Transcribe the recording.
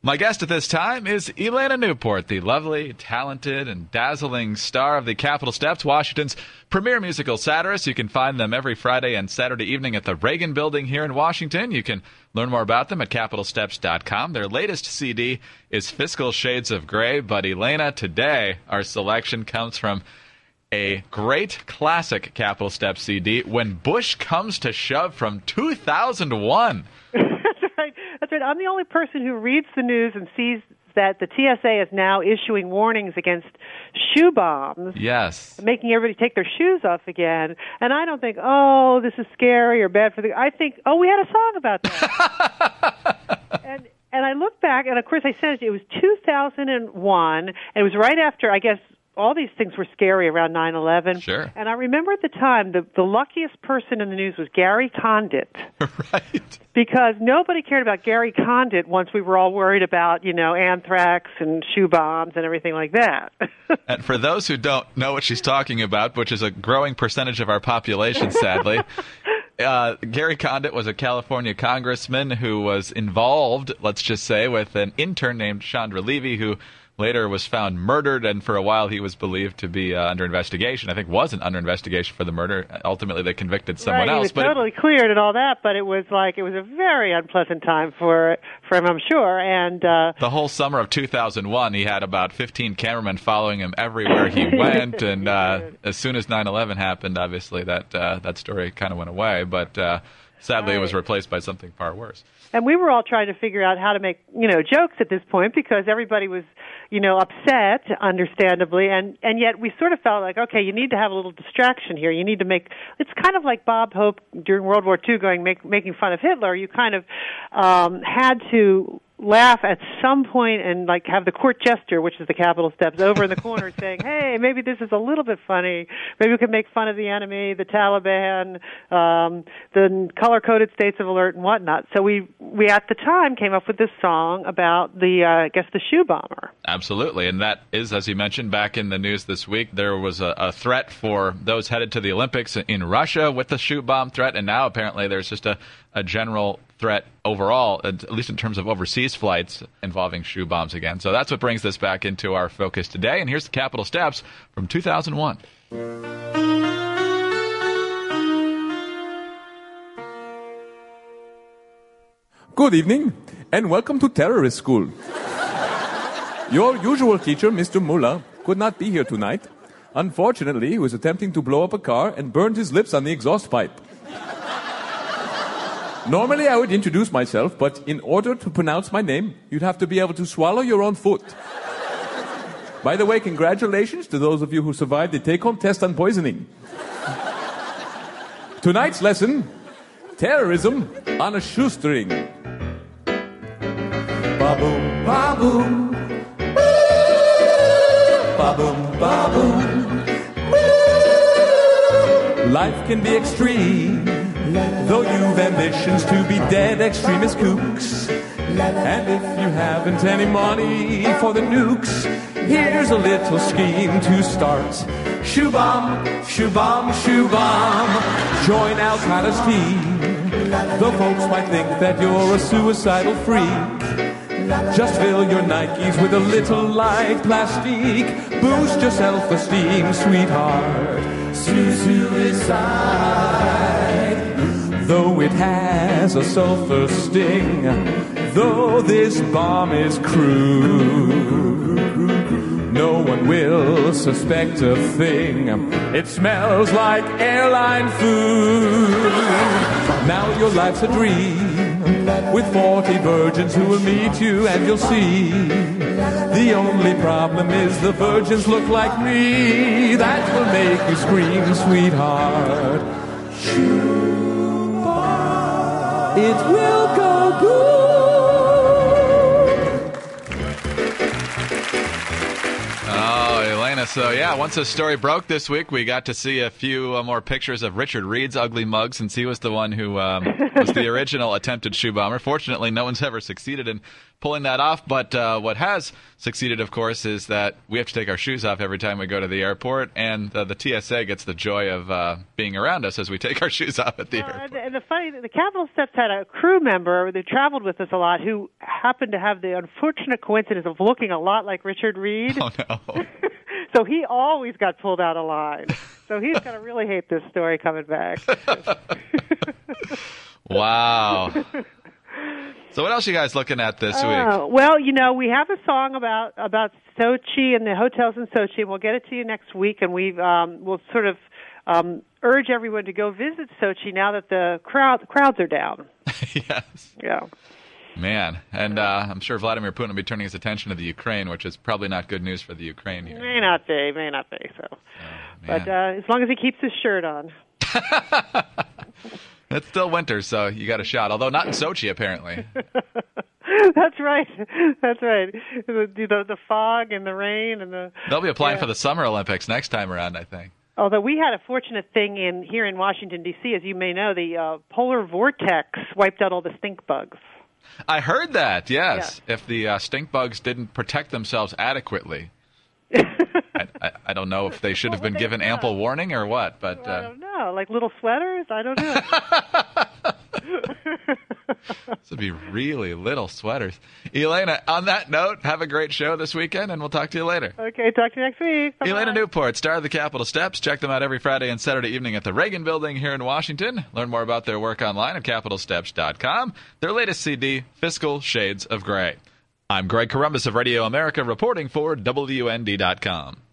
My guest at this time is Elena Newport, the lovely, talented, and dazzling star of the Capitol Steps, Washington's premier musical satirists. You can find them every Friday and Saturday evening at the Reagan Building here in Washington. You can learn more about them at CapitolSteps.com. Their latest CD is Fiscal Shades of Grey. But Elena, today our selection comes from a great classic Capitol Steps CD, When Bush Comes to Shove, from 2001. That's right. I'm the only person who reads the news and sees that the TSA is now issuing warnings against shoe bombs. Yes. Making everybody take their shoes off again. And I don't think, oh, this is scary or bad for the... I think, oh, we had a song about that. and I look back, and of course I said it was 2001, and it was right after, I guess, all these things were scary around 9/11. Sure. And I remember at the time, the luckiest person in the news was Gary Condit. Right. Because nobody cared about Gary Condit once we were all worried about, anthrax and shoe bombs and everything like that. And for those who don't know what she's talking about, which is a growing percentage of our population, sadly, Gary Condit was a California congressman who was involved, let's just say, with an intern named Chandra Levy, who later was found murdered, and for a while he was believed to be under investigation. I think wasn't under investigation for the murder. Ultimately, they convicted someone else. He was totally cleared and all that, but it was a very unpleasant time for him, I'm sure. And the whole summer of 2001, he had about 15 cameramen following him everywhere he went. And as soon as 9/11 happened, obviously that story kind of went away. But sadly, It was replaced by something far worse. And we were all trying to figure out how to make, jokes at this point because everybody was, upset, understandably, and yet we sort of felt like, okay, you need to have a little distraction here. You need to it's kind of like Bob Hope during World War II making fun of Hitler. You kind of had to laugh at some point and have the court jester, which is the Capitol Steps, over in the corner saying, hey, maybe this is a little bit funny. Maybe we could make fun of the enemy, the Taliban, the color-coded states of alert and whatnot. So we at the time came up with this song about the shoe bomber. Absolutely. And that is, as you mentioned, back in the news this week, there was a threat for those headed to the Olympics in Russia with the shoe bomb threat. And now apparently there's just a general threat overall, at least in terms of overseas flights involving shoe bombs again. So that's what brings this back into our focus today. And here's the Capitol Steps from 2001. Good evening, and welcome to Terrorist School. Your usual teacher, Mr. Mullah, could not be here tonight. Unfortunately, he was attempting to blow up a car and burned his lips on the exhaust pipe. Normally, I would introduce myself, but in order to pronounce my name, you'd have to be able to swallow your own foot. By the way, congratulations to those of you who survived the take-home test on poisoning. Tonight's lesson, terrorism on a shoestring. Ba-boom, ba-boom. Ba-boom, ba-boom. Life can be extreme, though you've ambitions to be dead extremist kooks. And if you haven't any money for the nukes, here's a little scheme to start. Shoe bomb, shoe bomb, shoe bomb. Join Al-Qaeda's team. Though folks might think that you're a suicidal freak, just fill your Nikes with a little light plastique. Boost your self-esteem, sweetheart. Suicide. Though it has a sulfur sting, though this bomb is crude, no one will suspect a thing. It smells like airline food. Now your life's a dream, with 40 virgins who will meet you and you'll see. The only problem is the virgins look like me. That will make you scream, sweetheart. Shoe bomb. It will go good. Oh, Elena So, yeah, once this story broke this week, we got to see a few more pictures of Richard Reed's ugly mug, since he was the one who was the original attempted shoe bomber. Fortunately, no one's ever succeeded in pulling that off. But what has succeeded, of course, is that we have to take our shoes off every time we go to the airport, and the TSA gets the joy of being around us as we take our shoes off at the airport. And the Capitol Steps had a crew member that traveled with us a lot who happened to have the unfortunate coincidence of looking a lot like Richard Reed. Oh, no. So he always got pulled out of line. So he's going to really hate this story coming back. Wow. So what else are you guys looking at this week? Well, we have a song about Sochi and the hotels in Sochi, and we'll get it to you next week, and we'll sort of urge everyone to go visit Sochi now that the crowds are down. Yes. Yeah. Man, and I'm sure Vladimir Putin will be turning his attention to the Ukraine, which is probably not good news for the Ukraine here. May not be. So, but as long as he keeps his shirt on. It's still winter, so you got a shot. Although not in Sochi, apparently. That's right. The fog and the rain and the. They'll be applying for the Summer Olympics next time around, I think. Although we had a fortunate thing here in Washington D.C., as you may know, the polar vortex wiped out all the stink bugs. I heard that, yes. Yeah. If the stink bugs didn't protect themselves adequately. I don't know if they should have been given ample warning or what, but... Well, I don't know. Like little sweaters? I don't know. This would be really little sweaters. Elena, on that note, have a great show this weekend, and we'll talk to you later. Okay, talk to you next week. Bye-bye. Elena Newport, star of the Capitol Steps. Check them out every Friday and Saturday evening at the Reagan Building here in Washington. Learn more about their work online at CapitolSteps.com. Their latest CD, Fiscal Shades of Gray. I'm Greg Columbus of Radio America, reporting for WND.com.